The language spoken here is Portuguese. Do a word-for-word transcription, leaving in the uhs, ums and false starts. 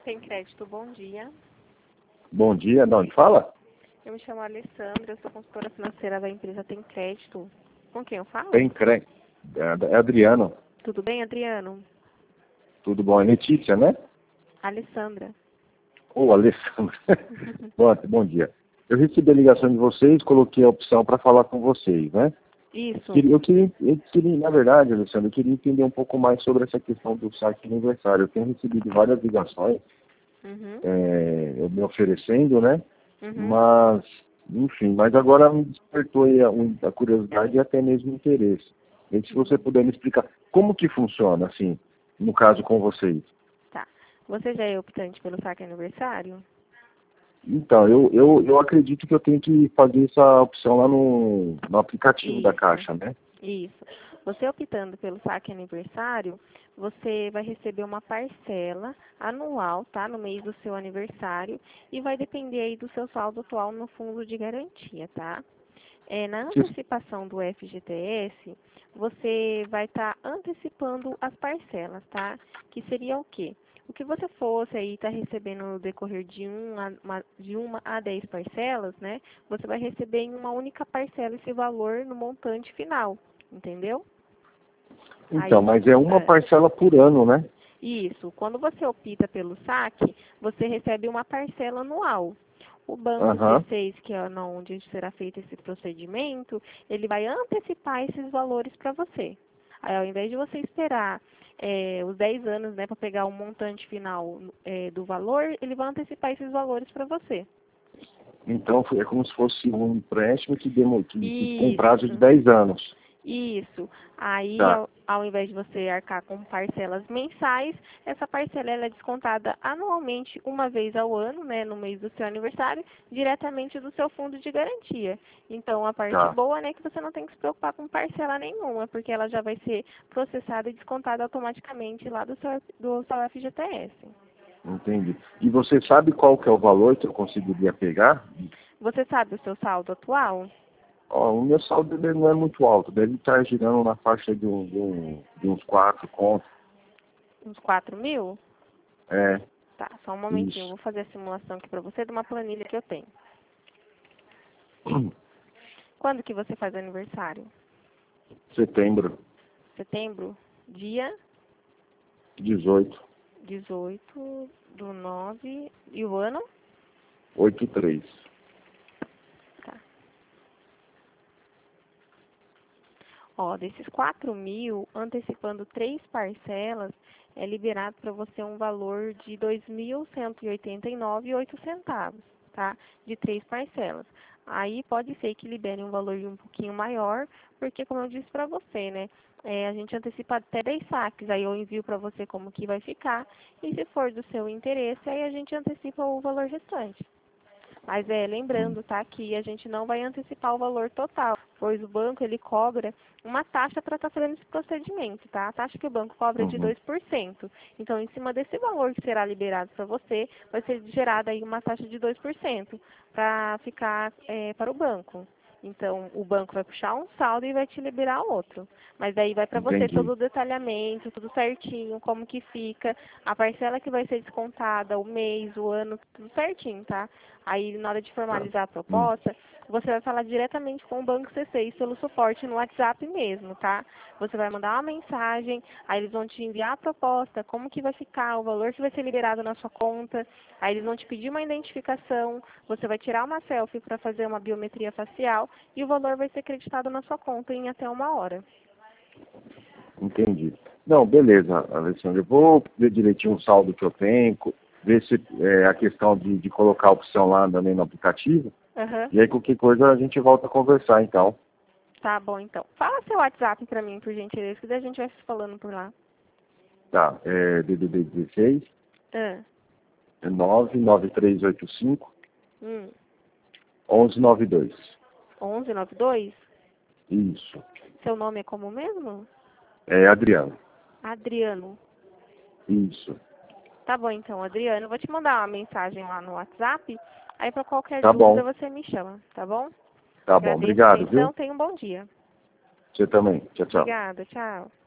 Tem crédito, bom dia. Bom dia, de onde fala? Eu me chamo Alessandra, eu sou consultora financeira da empresa Tem Crédito. Com quem eu falo? Tem crédito. É Adriano. Tudo bem, Adriano? Tudo bom? É Letícia, né? Alessandra. Ô, oh, Alessandra. bom, bom dia. Eu recebi a ligação de vocês, coloquei a opção para falar com vocês, né? Isso. Eu queria, eu queria, na verdade, Alessandra, eu queria entender um pouco mais sobre essa questão do saque aniversário. Eu tenho recebido várias ligações, Uhum. é, eu me oferecendo, né? Uhum. Mas, enfim, mas agora me despertou aí a, a curiosidade e até mesmo o interesse. E se você puder me explicar como que funciona, assim, no caso com vocês. Tá. Você já é optante pelo saque aniversário? Então, eu, eu, eu acredito que eu tenho que fazer essa opção lá no, no aplicativo Isso. da Caixa, né? Isso. Você optando pelo saque aniversário, você vai receber uma parcela anual, tá? No mês do seu aniversário e vai depender aí do seu saldo atual no fundo de garantia, tá? É, na antecipação do F G T S, você vai estar tá antecipando as parcelas, tá? Que seria o quê? O que você fosse aí estar tá recebendo no decorrer de, um a, uma, de uma a dez parcelas, né? Você vai receber em uma única parcela esse valor no montante final, entendeu? Então, Aí, mas é uma é, parcela por ano, né? isso. Quando você opta pelo saque, você recebe uma parcela anual. O banco Aham. C seis, que é onde será feito esse procedimento, ele vai antecipar esses valores para você. Aí, ao invés de você esperar é, os dez anos, né, para pegar o montante final é, do valor, ele vai antecipar esses valores para você. Então, é como se fosse um empréstimo que, demo, que, que com prazo de Isso. dez anos. Isso. Aí, Tá. ao, ao invés de você arcar com parcelas mensais, essa parcela ela é descontada anualmente, uma vez ao ano, né, no mês do seu aniversário, diretamente do seu fundo de garantia. Então, a parte Tá. boa, né, é que você não tem que se preocupar com parcela nenhuma, porque ela já vai ser processada e descontada automaticamente lá do seu, do seu F G T S. Entendi. E você sabe qual que é o valor que eu conseguiria pegar? Você sabe o seu saldo atual? Ó, o meu saldo dele não é muito alto, deve estar girando na faixa de, um, de, um, de uns quatro contos. Uns quatro mil? É, Tá, só um momentinho. Eu isso. vou fazer a simulação aqui para você de uma planilha que eu tenho. Quando que você faz aniversário? Setembro, Setembro? Dia dezoito, dezoito do nove. E o ano? oito três. Tá. Ó, desses quatro mil, antecipando três parcelas, é liberado para você um valor de dois mil cento e oitenta e nove e oito centavos, tá? De três parcelas. Aí pode ser que libere um valor um pouquinho maior, porque como eu disse para você, né? É, a gente antecipa até dez saques, aí eu envio para você como que vai ficar, e se for do seu interesse, aí a gente antecipa o valor restante. Mas é, lembrando, tá, que a gente não vai antecipar o valor total, pois o banco ele cobra uma taxa para estar fazendo esse procedimento, tá? A taxa que o banco cobra é de Uhum. dois por cento. Então, em cima desse valor que será liberado para você, vai ser gerada aí uma taxa de dois por cento para ficar é, para o banco. Então, o banco vai puxar um saldo e vai te liberar outro. Mas daí vai para você todo Entendi. o detalhamento, tudo certinho, como que fica, a parcela que vai ser descontada, o mês, o ano, tudo certinho, tá? Aí, na hora de Tá. formalizar a Hum. proposta, você vai falar diretamente com o Banco C seis pelo suporte no WhatsApp mesmo, tá? Você vai mandar uma mensagem, aí eles vão te enviar a proposta, como que vai ficar, o valor que vai ser liberado na sua conta, aí eles vão te pedir uma identificação, você vai tirar uma selfie para fazer uma biometria facial e o valor vai ser creditado na sua conta em até uma hora. Entendi. Não, beleza, Alessandro. Eu vou ver direitinho o saldo que eu tenho, co- ver se é, a questão de, de colocar a opção lá também no aplicativo. Aham. E aí, qualquer coisa, a gente volta a conversar, então. Tá bom, então. Fala seu WhatsApp para mim, por gentileza, que daí a gente vai se falando por lá. Tá, é D D D dezesseis, Ah, é nove nove três oito cinco, hum. onze nove dois. onze noventa e dois? Isso. Seu nome é como mesmo? É Adriano. Adriano. Isso. Tá bom, então, Adriano. Eu vou te mandar uma mensagem lá no WhatsApp. Aí, para qualquer Tá dúvida, bom. você me chama, tá bom? Tá bom. Agradeço a Obrigado, atenção. viu? Tenha um bom dia. Você também. Tchau, tchau. Obrigada. Tchau.